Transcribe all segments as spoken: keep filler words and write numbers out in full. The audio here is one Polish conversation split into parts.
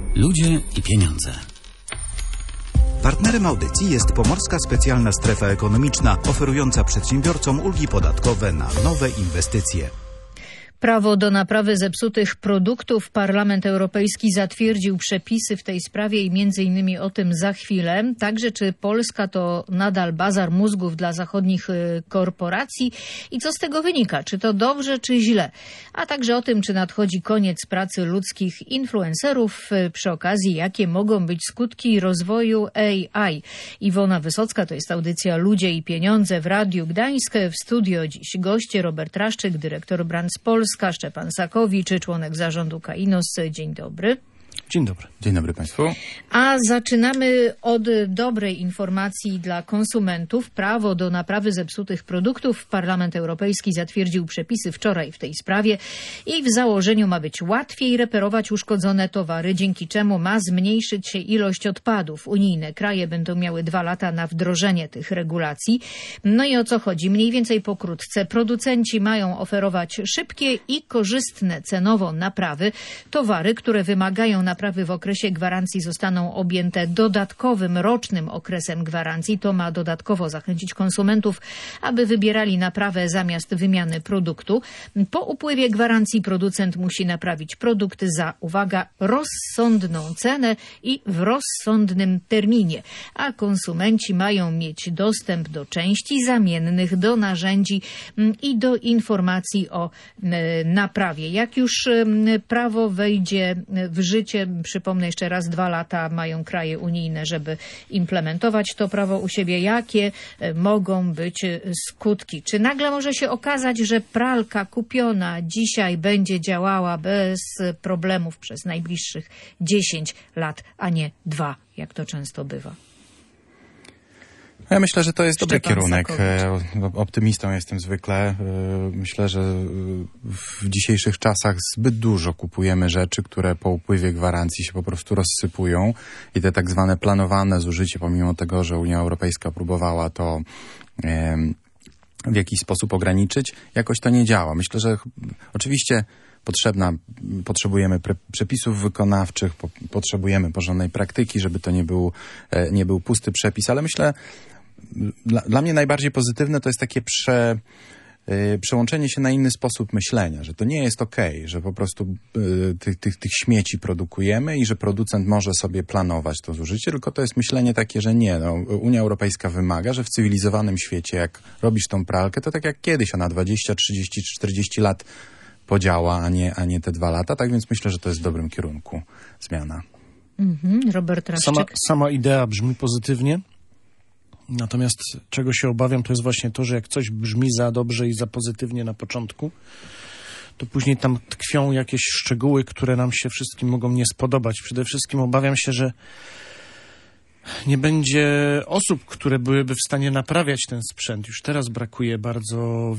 Ludzie i pieniądze. Partnerem audycji jest Pomorska Specjalna Strefa Ekonomiczna, oferująca przedsiębiorcom ulgi podatkowe na nowe inwestycje. Prawo do naprawy zepsutych produktów. Parlament Europejski zatwierdził przepisy w tej sprawie i między innymi o tym za chwilę. Także czy Polska to nadal bazar mózgów dla zachodnich korporacji i co z tego wynika? Czy to dobrze, czy źle? A także o tym, czy nadchodzi koniec pracy ludzkich influencerów. Przy okazji, jakie mogą być skutki rozwoju A I. Iwona Wysocka, to jest audycja Ludzie i Pieniądze w Radiu Gdańsk. W studio dziś goście Robert Traszczyk, dyrektor Brands Polska, Szczepan Sakowicz, członek zarządu Kainos. Dzień dobry. Dzień dobry. Dzień dobry Państwu. A zaczynamy od dobrej informacji dla konsumentów. Prawo do naprawy zepsutych produktów. Parlament Europejski zatwierdził przepisy wczoraj w tej sprawie i w założeniu ma być łatwiej reperować uszkodzone towary, dzięki czemu ma zmniejszyć się ilość odpadów. Unijne kraje będą miały dwa lata na wdrożenie tych regulacji. No i o co chodzi? Mniej więcej pokrótce. Producenci mają oferować szybkie i korzystne cenowo naprawy. Towary, które wymagają naprawy w okresie gwarancji, zostaną objęte dodatkowym rocznym okresem gwarancji. To ma dodatkowo zachęcić konsumentów, aby wybierali naprawę zamiast wymiany produktu. Po upływie gwarancji producent musi naprawić produkt za, uwaga, rozsądną cenę i w rozsądnym terminie. A konsumenci mają mieć dostęp do części zamiennych, do narzędzi i do informacji o naprawie. Jak już prawo wejdzie w życie, przypomnę jeszcze raz, dwa lata mają kraje unijne, żeby implementować to prawo u siebie. Jakie mogą być skutki? Czy nagle może się okazać, że pralka kupiona dzisiaj będzie działała bez problemów przez najbliższych dziesięć lat, a nie dwa, jak to często bywa? Ja myślę, że to jest Szczepan dobry kierunek. Sakowicz. Optymistą jestem zwykle. Myślę, że w dzisiejszych czasach zbyt dużo kupujemy rzeczy, które po upływie gwarancji się po prostu rozsypują i te tak zwane planowane zużycie, pomimo tego, że Unia Europejska próbowała to w jakiś sposób ograniczyć, jakoś to nie działa. Myślę, że oczywiście Potrzebna, potrzebujemy pre, przepisów wykonawczych, po, potrzebujemy porządnej praktyki, żeby to nie był, nie był pusty przepis, ale myślę, dla, dla mnie najbardziej pozytywne to jest takie prze, y, przełączenie się na inny sposób myślenia, że to nie jest okej, że po prostu y, tych, tych, tych śmieci produkujemy i że producent może sobie planować to zużycie, tylko to jest myślenie takie, że nie, no, Unia Europejska wymaga, że w cywilizowanym świecie, jak robisz tą pralkę, to tak jak kiedyś, ona dwadzieścia, trzydzieści, czterdzieści lat podziała, a nie, a nie te dwa lata. Tak więc myślę, że to jest w dobrym kierunku zmiana. Mhm. Robert Traszczyk. Sama, sama idea brzmi pozytywnie. Natomiast czego się obawiam, to jest właśnie to, że jak coś brzmi za dobrze i za pozytywnie na początku, to później tam tkwią jakieś szczegóły, które nam się wszystkim mogą nie spodobać. Przede wszystkim obawiam się, że nie będzie osób, które byłyby w stanie naprawiać ten sprzęt. Już teraz brakuje bardzo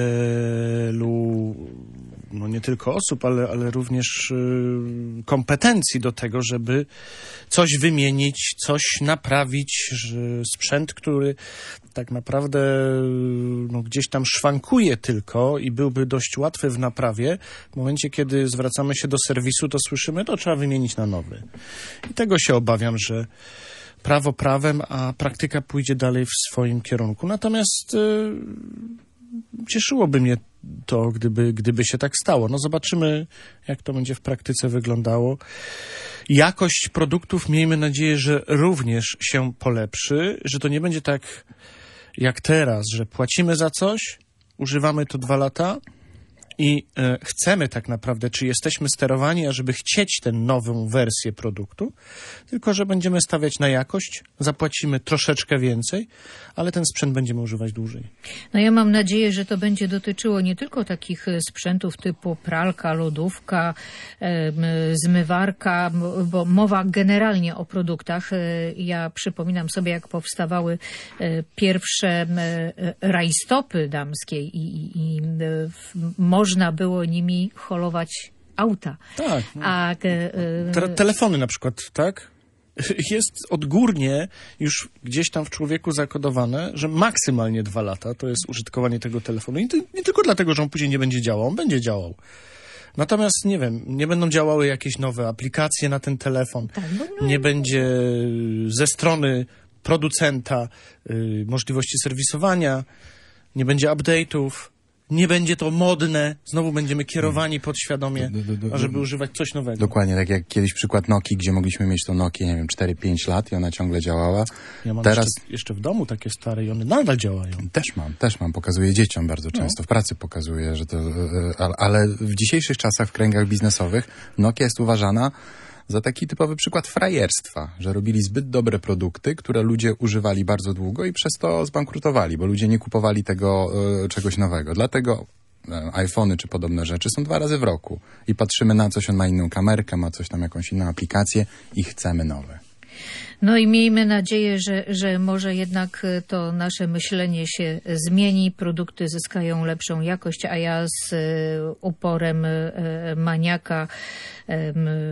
wielu, no nie tylko osób, ale, ale również y, kompetencji do tego, żeby coś wymienić, coś naprawić. Że sprzęt, który tak naprawdę no, gdzieś tam szwankuje tylko i byłby dość łatwy w naprawie, w momencie, kiedy zwracamy się do serwisu, to słyszymy, to trzeba wymienić na nowy. I tego się obawiam, że prawo prawem, a praktyka pójdzie dalej w swoim kierunku. Natomiast y, cieszyłoby mnie to, gdyby, gdyby się tak stało. No zobaczymy, jak to będzie w praktyce wyglądało. Jakość produktów, miejmy nadzieję, że również się polepszy, że to nie będzie tak jak teraz, że płacimy za coś, używamy to dwa lata i e, chcemy tak naprawdę, czy jesteśmy sterowani, ażeby chcieć tę nową wersję produktu, tylko że będziemy stawiać na jakość, zapłacimy troszeczkę więcej, ale ten sprzęt będziemy używać dłużej. No ja mam nadzieję, że to będzie dotyczyło nie tylko takich sprzętów typu pralka, lodówka, e, zmywarka, bo mowa generalnie o produktach. E, ja przypominam sobie, jak powstawały e, pierwsze e, rajstopy damskie i, i, i e, można było nimi holować auta. Tak. A, e, Te, telefony na przykład, tak? Jest odgórnie już gdzieś tam w człowieku zakodowane, że maksymalnie dwa lata to jest użytkowanie tego telefonu. I to nie tylko dlatego, że on później nie będzie działał, on będzie działał. Natomiast, nie wiem, nie będą działały jakieś nowe aplikacje na ten telefon, Tak, bo no- nie będzie ze strony producenta y, możliwości serwisowania, nie będzie update'ów, nie będzie to modne, znowu będziemy kierowani podświadomie, Do- do- do- ażeby używać coś nowego. Dokładnie, tak jak kiedyś przykład Nokii, gdzie mogliśmy mieć tą Nokię, nie wiem, cztery pięć lat i ona ciągle działała. Ja mam Teraz jeszcze, jeszcze w domu takie stare i one nadal działają. też mam, też mam, pokazuję dzieciom bardzo No. często, w pracy pokazuję, że to, e, e, ale w dzisiejszych czasach w kręgach biznesowych Nokia jest uważana za taki typowy przykład frajerstwa, że robili zbyt dobre produkty, które ludzie używali bardzo długo i przez to zbankrutowali, bo ludzie nie kupowali tego e, czegoś nowego. Dlatego e, iPhony czy podobne rzeczy są dwa razy w roku i patrzymy na coś, on ma inną kamerkę, ma coś tam, jakąś inną aplikację i chcemy nowe. No i miejmy nadzieję, że, że może jednak to nasze myślenie się zmieni, produkty zyskają lepszą jakość, a ja z e, uporem e, maniaka e,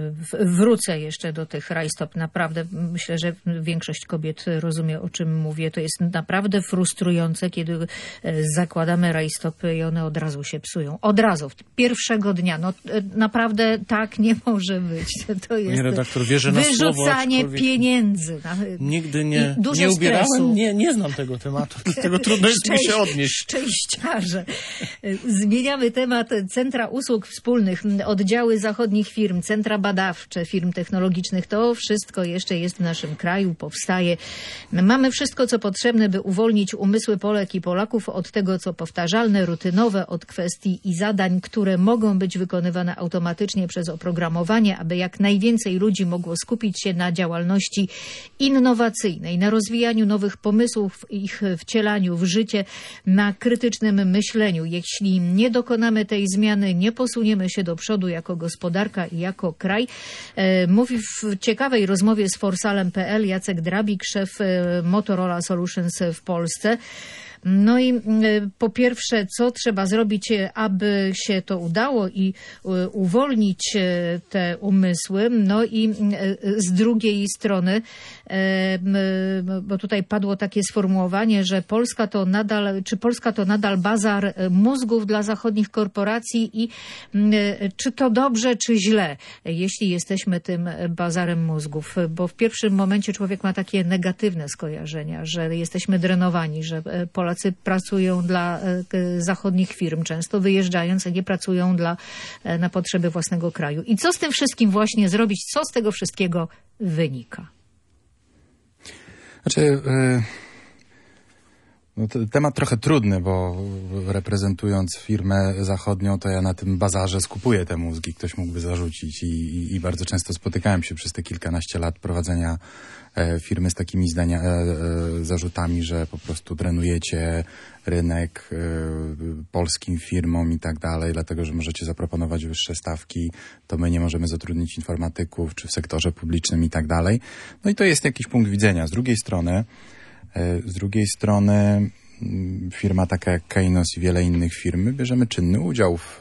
w- wrócę jeszcze do tych rajstop. Naprawdę myślę, że większość kobiet rozumie, o czym mówię. To jest naprawdę frustrujące, kiedy e, zakładamy rajstopy i one od razu się psują. Od razu, pierwszego dnia. No e, naprawdę tak nie może być. To jest Panie redaktor, wierzę na słowo, wyrzucanie aczkolwiek pieniędzy. Na, Nigdy nie, i dużo nie ubierałem, stresu. nie, nie znam tego tematu, dlatego trudno jest mi się odnieść. Szczęściarze. Zmieniamy temat. Centra usług wspólnych, oddziały zachodnich firm, centra badawcze firm technologicznych. To wszystko jeszcze jest w naszym kraju, powstaje. Mamy wszystko, co potrzebne, by uwolnić umysły Polek i Polaków od tego, co powtarzalne, rutynowe, od kwestii i zadań, które mogą być wykonywane automatycznie przez oprogramowanie, aby jak najwięcej ludzi mogło skupić się na działalności innowacyjnej, na rozwijaniu nowych pomysłów, ich wcielaniu w życie, na krytycznym myśleniu. Jeśli nie dokonamy tej zmiany, nie posuniemy się do przodu jako gospodarka i jako kraj. E, mówi w ciekawej rozmowie z Forsalem kropka p l Jacek Drabik, szef e, Motorola Solutions w Polsce. No i po pierwsze, co trzeba zrobić, aby się to udało i uwolnić te umysły? No i z drugiej strony, bo tutaj padło takie sformułowanie, że Polska to nadal, czy Polska to nadal bazar mózgów dla zachodnich korporacji i czy to dobrze, czy źle, jeśli jesteśmy tym bazarem mózgów? Bo w pierwszym momencie człowiek ma takie negatywne skojarzenia, że jesteśmy drenowani, że Polacy pracują dla zachodnich firm, często wyjeżdżając, a nie pracują dla, na potrzeby własnego kraju. I co z tym wszystkim właśnie zrobić? Co z tego wszystkiego wynika? Znaczy, yy, no to temat trochę trudny, bo reprezentując firmę zachodnią, to ja na tym bazarze skupuję te mózgi, ktoś mógłby zarzucić i, i, i bardzo często spotykałem się przez te kilkanaście lat prowadzenia e, firmy z takimi zdania, e, e, zarzutami, że po prostu drenujecie rynek e, polskim firmom i tak dalej, dlatego, że możecie zaproponować wyższe stawki, to my nie możemy zatrudnić informatyków, czy w sektorze publicznym i tak dalej. No i to jest jakiś punkt widzenia. Z drugiej strony Z drugiej strony firma taka jak Keynos i wiele innych firm, my bierzemy czynny udział w,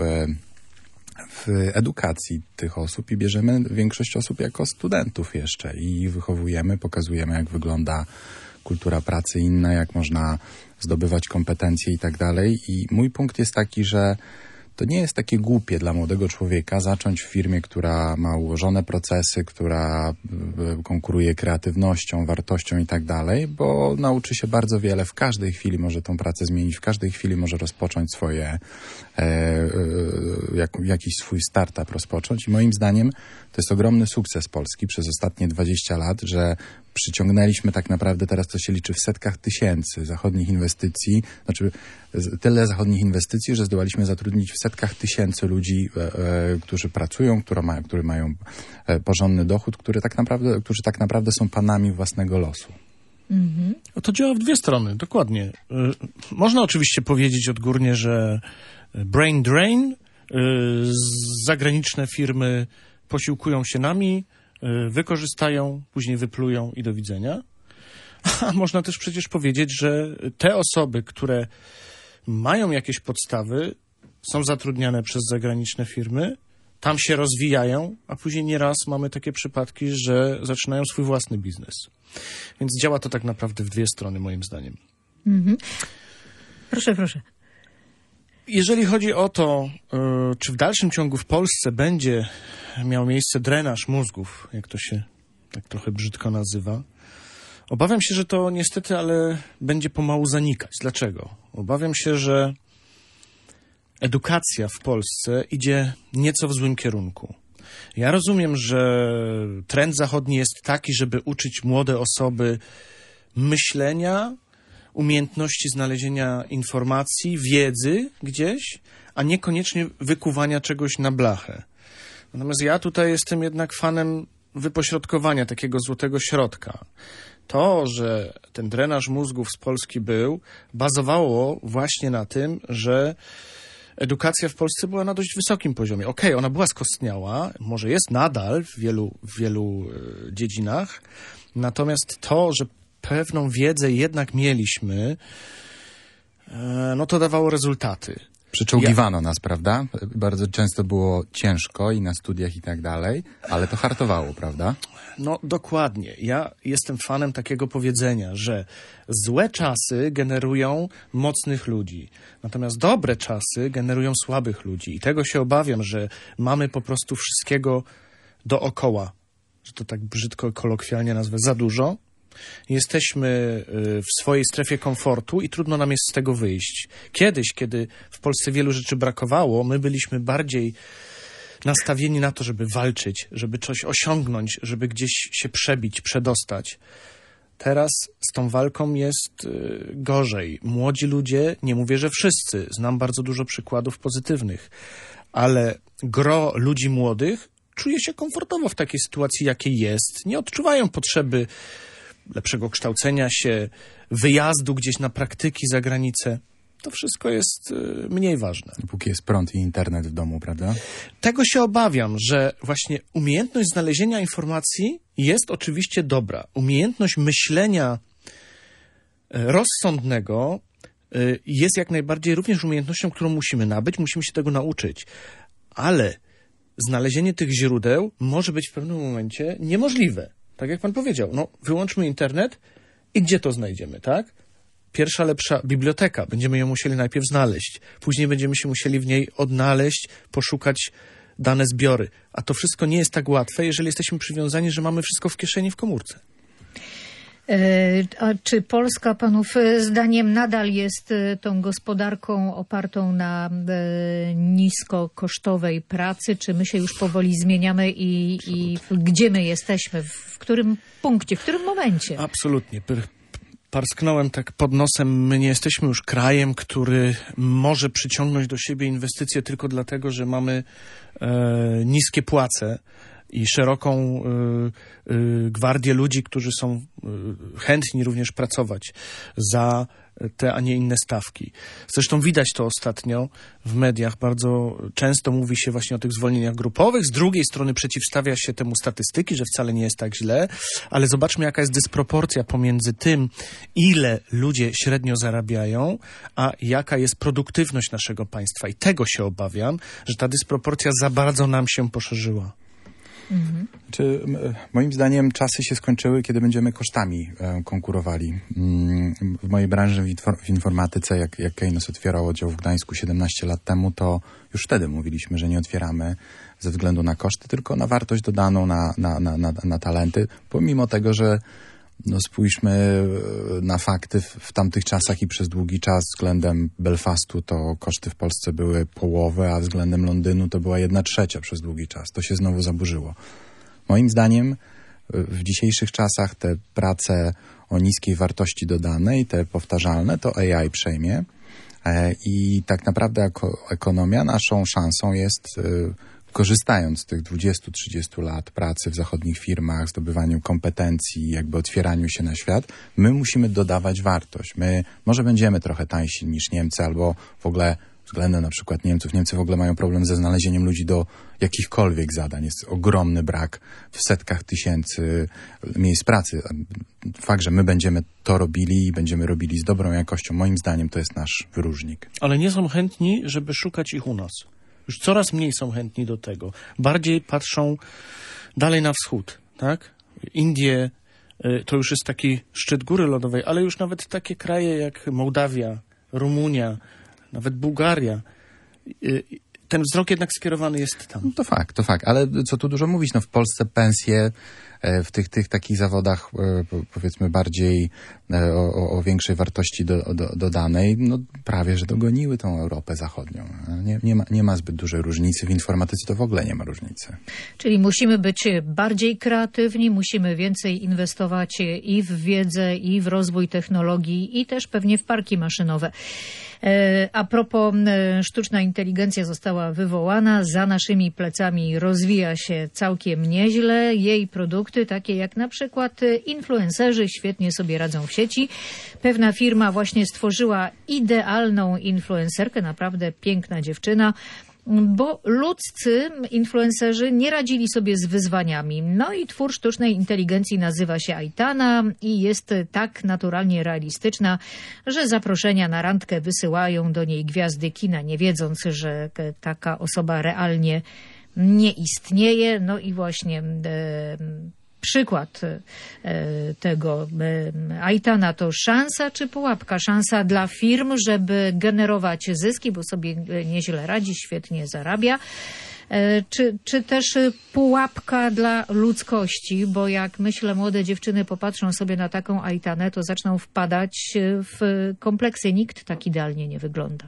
w edukacji tych osób i bierzemy większość osób jako studentów jeszcze i wychowujemy, pokazujemy, jak wygląda kultura pracy inna, jak można zdobywać kompetencje i tak dalej. I mój punkt jest taki, że to nie jest takie głupie dla młodego człowieka zacząć w firmie, która ma ułożone procesy, która konkuruje kreatywnością, wartością i tak dalej, bo nauczy się bardzo wiele. W każdej chwili może tą pracę zmienić, w każdej chwili może rozpocząć swoje, e, e, jak, jakiś swój startup rozpocząć. I moim zdaniem to jest ogromny sukces Polski przez ostatnie dwadzieścia lat, że przyciągnęliśmy tak naprawdę, teraz to się liczy w setkach tysięcy zachodnich inwestycji, znaczy tyle zachodnich inwestycji, że zdołaliśmy zatrudnić w setkach tysięcy ludzi, e, e, którzy pracują, które, ma, które mają e, porządny dochód, które tak naprawdę, którzy tak naprawdę są panami własnego losu. Mhm. To działa w dwie strony, dokładnie. Y, można oczywiście powiedzieć odgórnie, że brain drain, y, zagraniczne firmy posiłkują się nami, wykorzystają, później wyplują i do widzenia. A można też przecież powiedzieć, że te osoby, które mają jakieś podstawy, są zatrudniane przez zagraniczne firmy, tam się rozwijają, a później nieraz mamy takie przypadki, że zaczynają swój własny biznes. Więc działa to tak naprawdę w dwie strony, moim zdaniem. Mhm. Proszę, proszę. Jeżeli chodzi o to, y, czy w dalszym ciągu w Polsce będzie miał miejsce drenaż mózgów, jak to się tak trochę brzydko nazywa, obawiam się, że to niestety, ale będzie pomału zanikać. Dlaczego? Obawiam się, że edukacja w Polsce idzie nieco w złym kierunku. Ja rozumiem, że trend zachodni jest taki, żeby uczyć młode osoby myślenia, umiejętności znalezienia informacji, wiedzy gdzieś, a niekoniecznie wykuwania czegoś na blachę. Natomiast ja tutaj jestem jednak fanem wypośrodkowania, takiego złotego środka. To, że ten drenaż mózgów z Polski był, bazowało właśnie na tym, że edukacja w Polsce była na dość wysokim poziomie. Okej, okay, ona była skostniała, może jest nadal w wielu, w wielu e, dziedzinach, natomiast to, że pewną wiedzę jednak mieliśmy, e, no to dawało rezultaty. Przyczołgiwano nas, prawda? Bardzo często było ciężko i na studiach i tak dalej, ale to hartowało, prawda? No dokładnie. Ja jestem fanem takiego powiedzenia, że złe czasy generują mocnych ludzi, natomiast dobre czasy generują słabych ludzi. I tego się obawiam, że mamy po prostu wszystkiego dookoła, że to tak brzydko kolokwialnie nazwę, za dużo. Jesteśmy w swojej strefie komfortu i trudno nam jest z tego wyjść. Kiedyś, kiedy w Polsce wielu rzeczy brakowało, my byliśmy bardziej nastawieni na to, żeby walczyć, żeby coś osiągnąć, żeby gdzieś się przebić, przedostać. Teraz z tą walką jest gorzej. Młodzi ludzie, nie mówię, że wszyscy, znam bardzo dużo przykładów pozytywnych, ale gro ludzi młodych czuje się komfortowo w takiej sytuacji, jakiej jest. Nie odczuwają potrzeby lepszego kształcenia się, wyjazdu gdzieś na praktyki za granicę. To wszystko jest y, mniej ważne. Póki jest prąd i internet w domu, prawda? Tego się obawiam, że właśnie umiejętność znalezienia informacji jest oczywiście dobra. Umiejętność myślenia y, rozsądnego y, jest jak najbardziej również umiejętnością, którą musimy nabyć, musimy się tego nauczyć. Ale znalezienie tych źródeł może być w pewnym momencie niemożliwe. Tak jak pan powiedział, no wyłączmy internet i gdzie to znajdziemy, tak? Pierwsza lepsza biblioteka, będziemy ją musieli najpierw znaleźć, później będziemy się musieli w niej odnaleźć, poszukać dane zbiory. A to wszystko nie jest tak łatwe, jeżeli jesteśmy przywiązani, że mamy wszystko w kieszeni w komórce. A czy Polska, panów zdaniem, nadal jest tą gospodarką opartą na niskokosztowej pracy? Czy my się już powoli zmieniamy i, i gdzie my jesteśmy? W którym punkcie, w którym momencie? Absolutnie. Parsknąłem tak pod nosem. My nie jesteśmy już krajem, który może przyciągnąć do siebie inwestycje tylko dlatego, że mamy e, niskie płace i szeroką y, y, gwardię ludzi, którzy są y, chętni również pracować za te, a nie inne stawki. Zresztą widać to ostatnio w mediach. Bardzo często mówi się właśnie o tych zwolnieniach grupowych. Z drugiej strony przeciwstawia się temu statystyki, że wcale nie jest tak źle, ale zobaczmy, jaka jest dysproporcja pomiędzy tym, ile ludzie średnio zarabiają, a jaka jest produktywność naszego państwa. I tego się obawiam, że ta dysproporcja za bardzo nam się poszerzyła. Mhm. Czy, moim zdaniem czasy się skończyły, kiedy będziemy kosztami e, konkurowali. Mm, w mojej branży w, infor w informatyce, jak, jak Keynes otwierał oddział w Gdańsku siedemnaście lat temu, to już wtedy mówiliśmy, że nie otwieramy ze względu na koszty, tylko na wartość dodaną, na, na, na, na, na talenty, pomimo tego, że no spójrzmy na fakty w, w tamtych czasach i przez długi czas względem Belfastu to koszty w Polsce były połowę, a względem Londynu to była jedna trzecia przez długi czas. To się znowu zaburzyło. Moim zdaniem w dzisiejszych czasach te prace o niskiej wartości dodanej, te powtarzalne, to A I przejmie i tak naprawdę jako ekonomia naszą szansą jest, korzystając z tych dwudziestu trzydziestu lat pracy w zachodnich firmach, zdobywaniu kompetencji, jakby otwieraniu się na świat, my musimy dodawać wartość. My może będziemy trochę tańsi niż Niemcy, albo w ogóle względem na przykład Niemców. Niemcy w ogóle mają problem ze znalezieniem ludzi do jakichkolwiek zadań. Jest ogromny brak w setkach tysięcy miejsc pracy. Fakt, że my będziemy to robili i będziemy robili z dobrą jakością, moim zdaniem to jest nasz wyróżnik. Ale nie są chętni, żeby szukać ich u nas. Już coraz mniej są chętni do tego. Bardziej patrzą dalej na wschód, tak? Indie to już jest taki szczyt góry lodowej, ale już nawet takie kraje jak Mołdawia, Rumunia, nawet Bułgaria. Ten wzrok jednak skierowany jest tam. No to fakt, to fakt. Ale co tu dużo mówić, no w Polsce pensje w tych, tych takich zawodach powiedzmy bardziej o, o większej wartości do, do, dodanej, no prawie, że dogoniły tą Europę Zachodnią. Nie, nie, ma, nie ma zbyt dużej różnicy. W informatyce to w ogóle nie ma różnicy. Czyli musimy być bardziej kreatywni, musimy więcej inwestować i w wiedzę, i w rozwój technologii, i też pewnie w parki maszynowe. A propos, sztuczna inteligencja została wywołana, za naszymi plecami rozwija się całkiem nieźle. Jej produkty, takie jak na przykład influencerzy, świetnie sobie radzą w sieci. Pewna firma właśnie stworzyła idealną influencerkę, naprawdę piękna dziewczyna, bo ludzcy influencerzy nie radzili sobie z wyzwaniami. No i twór sztucznej inteligencji nazywa się Aitana i jest tak naturalnie realistyczna, że zaproszenia na randkę wysyłają do niej gwiazdy kina, nie wiedząc, że taka osoba realnie nie istnieje. No i właśnie e, przykład e, tego e, Aitana to szansa czy pułapka? Szansa dla firm, żeby generować zyski, bo sobie nieźle radzi, świetnie zarabia. E, czy, czy też pułapka dla ludzkości? Bo jak myślę, młode dziewczyny popatrzą sobie na taką Aitanę, to zaczną wpadać w kompleksy. Nikt tak idealnie nie wygląda.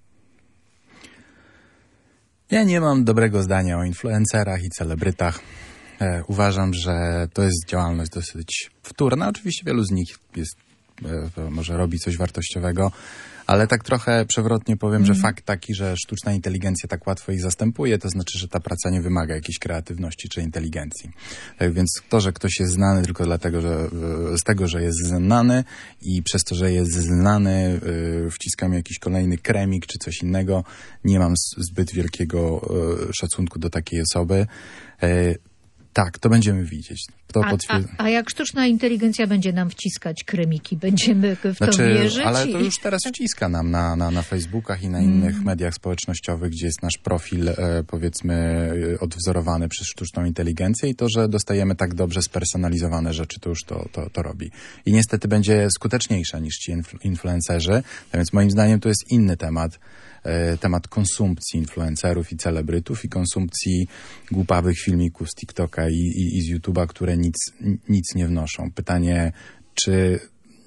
Ja nie mam dobrego zdania o influencerach i celebrytach. E, uważam, że to jest działalność dosyć wtórna. Oczywiście wielu z nich jest, e, może robi coś wartościowego, ale tak trochę przewrotnie powiem, mm. że fakt taki, że sztuczna inteligencja tak łatwo ich zastępuje, to znaczy, że ta praca nie wymaga jakiejś kreatywności czy inteligencji. Tak więc to, że ktoś jest znany tylko dlatego, że z tego, że jest znany i przez to, że jest znany, yy, wciskam jakiś kolejny kremik czy coś innego, nie mam zbyt wielkiego yy, szacunku do takiej osoby. Yy, Tak, to będziemy widzieć. To a, a, a jak sztuczna inteligencja będzie nam wciskać kremiki? Będziemy w znaczy, to wierzyć? Ale to już teraz wciska nam na, na, na Facebookach i na innych mm. mediach społecznościowych, gdzie jest nasz profil, e, powiedzmy, odwzorowany przez sztuczną inteligencję i to, że dostajemy tak dobrze spersonalizowane rzeczy, to już to, to, to robi. I niestety będzie skuteczniejsza niż ci influ- influencerzy, a więc moim zdaniem to jest inny temat. Temat konsumpcji influencerów i celebrytów i konsumpcji głupawych filmików z TikToka i, i, i z YouTube'a, które nic, nic nie wnoszą. Pytanie, czy,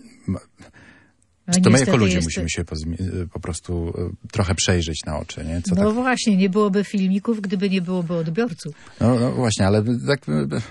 czy to my jako ludzie jest... musimy się po, po prostu trochę przejrzeć na oczy, nie? Co no tak... właśnie, nie byłoby filmików, gdyby nie byłoby odbiorców. No, no właśnie, ale tak...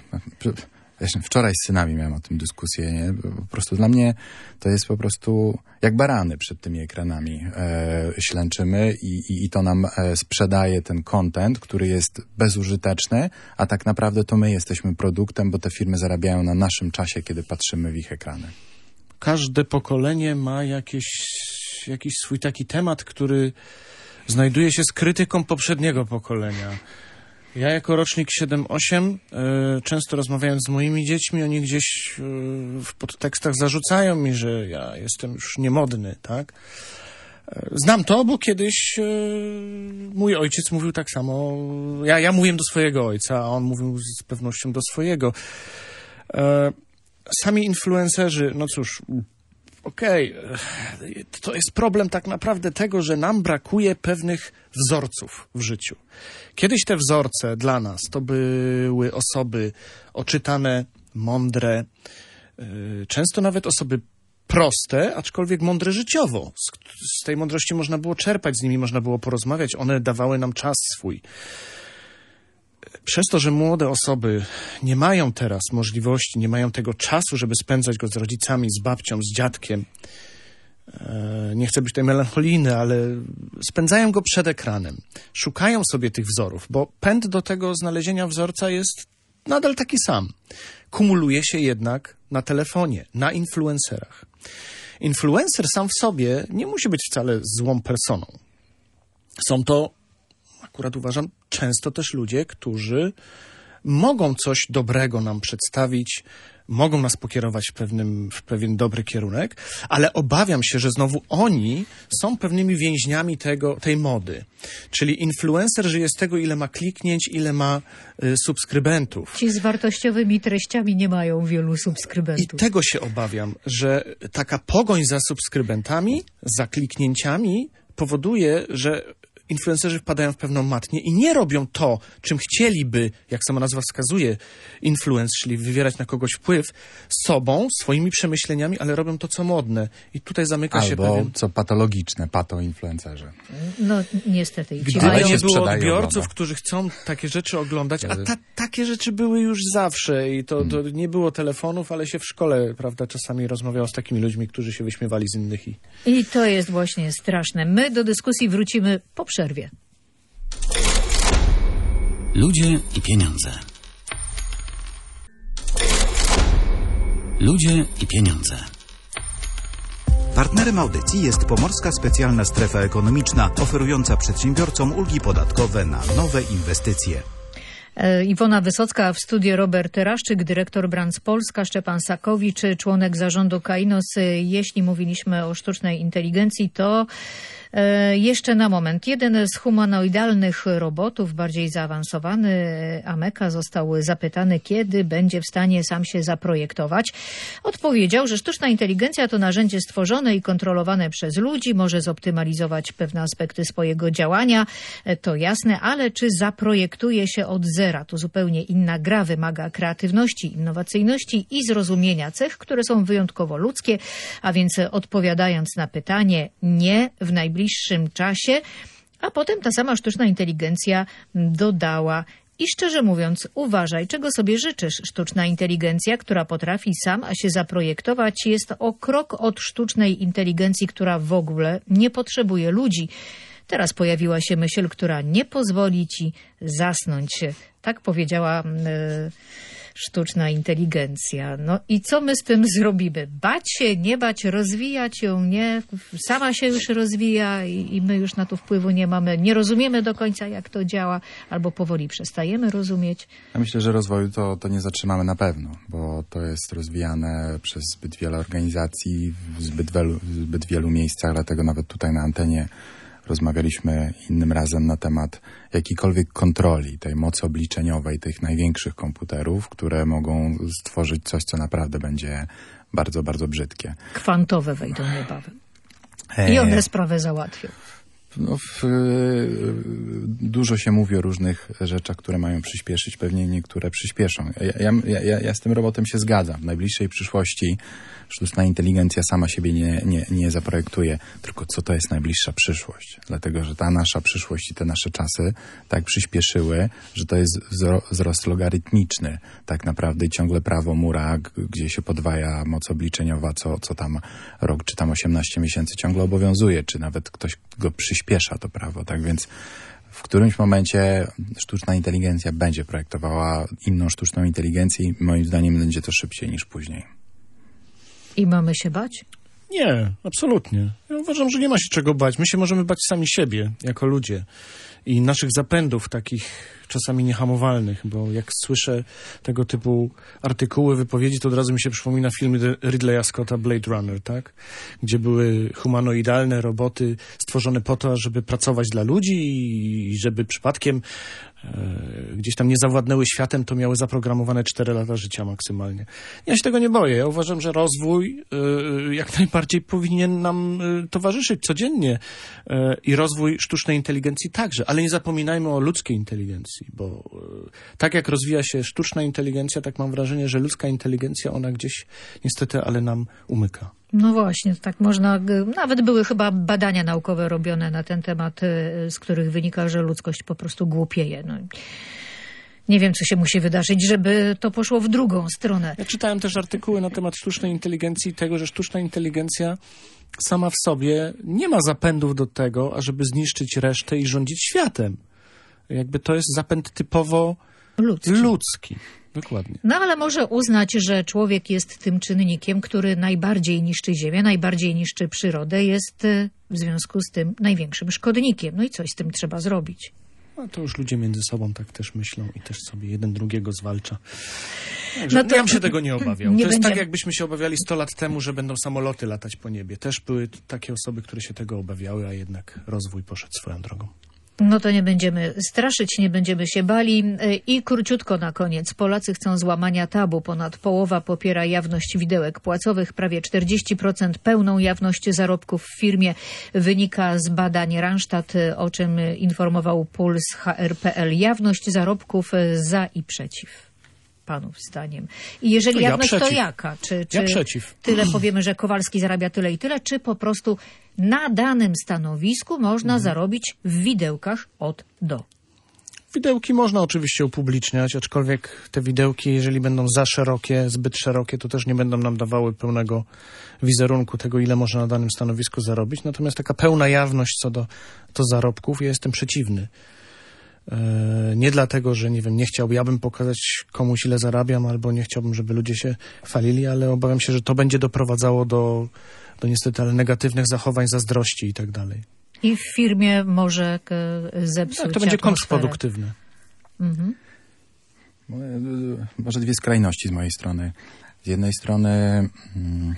Wczoraj z synami miałem o tym dyskusję, nie? Po prostu dla mnie to jest po prostu jak barany przed tymi ekranami e, ślęczymy i, i, i to nam e, sprzedaje ten content, który jest bezużyteczny, a tak naprawdę to my jesteśmy produktem, bo te firmy zarabiają na naszym czasie, kiedy patrzymy w ich ekrany. Każde pokolenie ma jakieś, jakiś swój taki temat, który znajduje się z krytyką poprzedniego pokolenia. Ja jako rocznik siedem osiem y, często rozmawiając z moimi dziećmi, oni gdzieś y, w podtekstach zarzucają mi, że ja jestem już niemodny, tak? Y, znam to, bo kiedyś y, mój ojciec mówił tak samo. Ja, ja mówiłem do swojego ojca, a on mówił z pewnością do swojego. Y, sami influencerzy, no cóż... Okej, okay. To jest problem tak naprawdę tego, że nam brakuje pewnych wzorców w życiu. Kiedyś te wzorce dla nas to były osoby oczytane, mądre, często nawet osoby proste, aczkolwiek mądre życiowo. Z, z tej mądrości można było czerpać, z nimi można było porozmawiać, one dawały nam czas swój. Przez to, że młode osoby nie mają teraz możliwości, nie mają tego czasu, żeby spędzać go z rodzicami, z babcią, z dziadkiem, nie chcę być tutaj melancholijny, ale spędzają go przed ekranem. Szukają sobie tych wzorów, bo pęd do tego znalezienia wzorca jest nadal taki sam. Kumuluje się jednak na telefonie, na influencerach. Influencer sam w sobie nie musi być wcale złą personą. Są to, akurat uważam, często też ludzie, którzy mogą coś dobrego nam przedstawić, mogą nas pokierować w, pewnym, w pewien dobry kierunek, ale obawiam się, że znowu oni są pewnymi więźniami tego, tej mody. Czyli influencer żyje z tego, ile ma kliknięć, ile ma y, subskrybentów. Ci z wartościowymi treściami nie mają wielu subskrybentów. I tego się obawiam, że taka pogoń za subskrybentami, za kliknięciami powoduje, że influencerzy wpadają w pewną matnię i nie robią to, czym chcieliby, jak sama nazwa wskazuje, influence, czyli wywierać na kogoś wpływ, sobą, swoimi przemyśleniami, ale robią to, co modne. I tutaj zamyka się Albo pewien... co patologiczne, pato-influencerzy. No niestety. Ci Gdyby mają... nie było sprzedaje, odbiorców, ogląda. którzy chcą takie rzeczy oglądać, a ta, takie rzeczy były już zawsze i to, to nie było telefonów, ale się w szkole, prawda, czasami rozmawiało z takimi ludźmi, którzy się wyśmiewali z innych. I... I to jest właśnie straszne. My do dyskusji wrócimy po przerwie. Ludzie i pieniądze. Ludzie i pieniądze. Partnerem audycji jest Pomorska Specjalna Strefa Ekonomiczna, oferująca przedsiębiorcom ulgi podatkowe na nowe inwestycje. Iwona Wysocka, w studiu Robert Raszczyk, dyrektor Brands Polska, Szczepan Sakowicz, członek zarządu Kainos. Jeśli mówiliśmy o sztucznej inteligencji, to jeszcze na moment. Jeden z humanoidalnych robotów, bardziej zaawansowany, Ameka, został zapytany, kiedy będzie w stanie sam się zaprojektować. Odpowiedział, że sztuczna inteligencja to narzędzie stworzone i kontrolowane przez ludzi, może zoptymalizować pewne aspekty swojego działania, to jasne, ale czy zaprojektuje się od zera? To zupełnie inna gra, wymaga kreatywności, innowacyjności i zrozumienia cech, które są wyjątkowo ludzkie, a więc odpowiadając na pytanie, nie w najbliższym bliższym czasie, a potem ta sama sztuczna inteligencja dodała: i szczerze mówiąc, uważaj, czego sobie życzysz. Sztuczna inteligencja, która potrafi sama się zaprojektować, jest o krok od sztucznej inteligencji, która w ogóle nie potrzebuje ludzi. Teraz pojawiła się myśl, która nie pozwoli ci zasnąć. Tak powiedziała yy, sztuczna inteligencja. No i co my z tym zrobimy? Bać się, nie bać, rozwijać ją, nie? Sama się już rozwija i, i my już na to wpływu nie mamy. Nie rozumiemy do końca, jak to działa, albo powoli przestajemy rozumieć. Ja myślę, że rozwoju to, to nie zatrzymamy na pewno, bo to jest rozwijane przez zbyt wiele organizacji, w zbyt wielu, w zbyt wielu miejscach, dlatego nawet tutaj na antenie rozmawialiśmy innym razem na temat jakiejkolwiek kontroli tej mocy obliczeniowej tych największych komputerów, które mogą stworzyć coś, co naprawdę będzie bardzo, bardzo brzydkie. Kwantowe wejdą niebawem. I one sprawę załatwią. No, w, dużo się mówi o różnych rzeczach, które mają przyspieszyć, pewnie niektóre przyspieszą. Ja, ja, ja, ja z tym robotem się zgadzam. W najbliższej przyszłości sztuczna inteligencja sama siebie nie, nie, nie zaprojektuje, tylko co to jest najbliższa przyszłość. Dlatego, że ta nasza przyszłość i te nasze czasy tak przyspieszyły, że to jest wzrost logarytmiczny. Tak naprawdę i ciągle prawo Mura, gdzie się podwaja moc obliczeniowa co, co tam rok czy tam osiemnaście miesięcy ciągle obowiązuje, czy nawet ktoś go przyspiesza to prawo. Tak więc w którymś momencie sztuczna inteligencja będzie projektowała inną sztuczną inteligencję i moim zdaniem będzie to szybciej niż później. I mamy się bać? Nie, absolutnie. Ja uważam, że nie ma się czego bać. My się możemy bać sami siebie, jako ludzie. I naszych zapędów takich czasami niehamowalnych, bo jak słyszę tego typu artykuły, wypowiedzi, to od razu mi się przypomina film Ridleya Scotta Blade Runner, tak? Gdzie były humanoidalne roboty stworzone po to, żeby pracować dla ludzi i żeby przypadkiem e, gdzieś tam nie zawładnęły światem, to miały zaprogramowane cztery lata życia maksymalnie. Ja się tego nie boję. Ja uważam, że rozwój e, jak najbardziej powinien nam e, towarzyszyć codziennie e, i rozwój sztucznej inteligencji także, ale nie zapominajmy o ludzkiej inteligencji, bo e, tak jak rozwija się sztuczna inteligencja, tak mam wrażenie, że ludzka inteligencja, ona gdzieś niestety, ale nam umyka. No właśnie, tak można, nawet były chyba badania naukowe robione na ten temat, z których wynika, że ludzkość po prostu głupieje. No. Nie wiem, co się musi wydarzyć, żeby to poszło w drugą stronę. Ja czytałem też artykuły na temat sztucznej inteligencji i tego, że sztuczna inteligencja sama w sobie nie ma zapędów do tego, ażeby zniszczyć resztę i rządzić światem. Jakby to jest zapęd typowo ludzki. ludzki. Dokładnie. No ale może uznać, że człowiek jest tym czynnikiem, który najbardziej niszczy Ziemię, najbardziej niszczy przyrodę, jest w związku z tym największym szkodnikiem. No i coś z tym trzeba zrobić. No to już ludzie między sobą tak też myślą i też sobie jeden drugiego zwalcza. Także No to ja bym się tego nie obawiał. nie to jest będziemy. tak, jakbyśmy się obawiali sto lat temu, że będą samoloty latać po niebie. Też były takie osoby, które się tego obawiały, a jednak rozwój poszedł swoją drogą. No to nie będziemy straszyć, nie będziemy się bali. I króciutko na koniec. Polacy chcą złamania tabu. Ponad połowa popiera jawność widełek płacowych. Prawie czterdzieści procent pełną jawność zarobków w firmie. Wynika z badań Randstad, o czym informował Puls H R kropka P L. Jawność zarobków za i przeciw. Panów zdaniem. I jeżeli ja jawność, przeciw. to jaka? Czy, czy Ja przeciw. tyle powiemy, że Kowalski zarabia tyle i tyle, czy po prostu na danym stanowisku można mhm. zarobić w widełkach od do? Widełki można oczywiście upubliczniać, aczkolwiek te widełki, jeżeli będą za szerokie, zbyt szerokie, to też nie będą nam dawały pełnego wizerunku tego, ile można na danym stanowisku zarobić. Natomiast taka pełna jawność co do, do zarobków, ja jestem przeciwny. Nie dlatego, że nie wiem, nie chciałbym, ja bym pokazać komuś, ile zarabiam, albo nie chciałbym, żeby ludzie się chwalili, ale obawiam się, że to będzie doprowadzało do, do niestety, ale negatywnych zachowań, zazdrości i tak dalej. I w firmie może zepsuć tak, to będzie atmosferę. kontrproduktywne. Mhm. Może dwie skrajności z mojej strony. Z jednej strony hmm,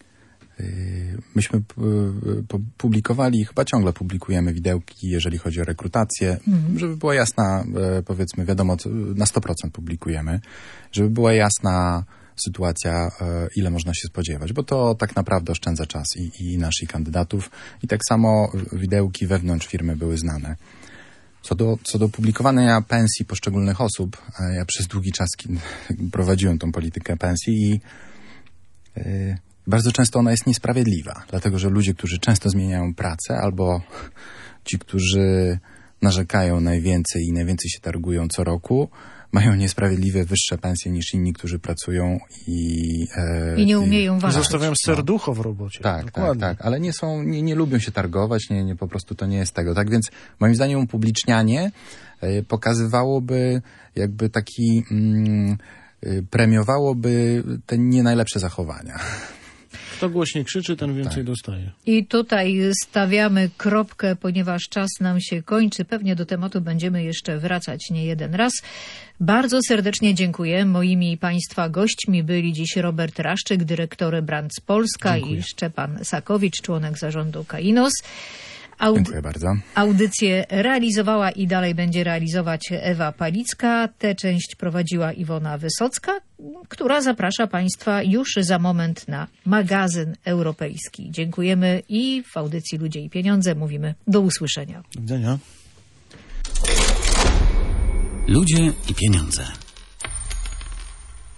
myśmy publikowali, chyba ciągle publikujemy widełki, jeżeli chodzi o rekrutację, mm. żeby była jasna, powiedzmy, wiadomo, na sto procent publikujemy, żeby była jasna sytuacja, ile można się spodziewać, bo to tak naprawdę oszczędza czas i, i naszych kandydatów. I tak samo widełki wewnątrz firmy były znane. Co do, co do publikowania pensji poszczególnych osób, ja przez długi czas prowadziłem tą politykę pensji i yy, bardzo często ona jest niesprawiedliwa, dlatego że ludzie, którzy często zmieniają pracę, albo ci, którzy narzekają najwięcej i najwięcej się targują co roku, mają niesprawiedliwie wyższe pensje niż inni, którzy pracują i... E, I nie umieją i walczyć. Zostawiają serducho w robocie. Tak, Dokładnie. tak, tak, ale nie są, nie, nie lubią się targować, nie, nie, po prostu to nie jest tego. Tak więc moim zdaniem upublicznianie e, pokazywałoby jakby taki... Mm, e, premiowałoby te nie najlepsze zachowania. Kto głośniej krzyczy, ten więcej tak. dostaje. I tutaj stawiamy kropkę, ponieważ czas nam się kończy. Pewnie do tematu będziemy jeszcze wracać nie jeden raz. Bardzo serdecznie dziękuję. Moimi Państwa gośćmi byli dziś Robert Raszczyk, dyrektor Brands Polska Dziękuję. i Szczepan Sakowicz, członek zarządu Kainos. Aud- Dziękuję bardzo. Audycję realizowała i dalej będzie realizować Ewa Palicka. Tę część prowadziła Iwona Wysocka, która zaprasza Państwa już za moment na magazyn europejski. Dziękujemy i w audycji Ludzie i Pieniądze mówimy do usłyszenia. Do widzenia. Ludzie i pieniądze.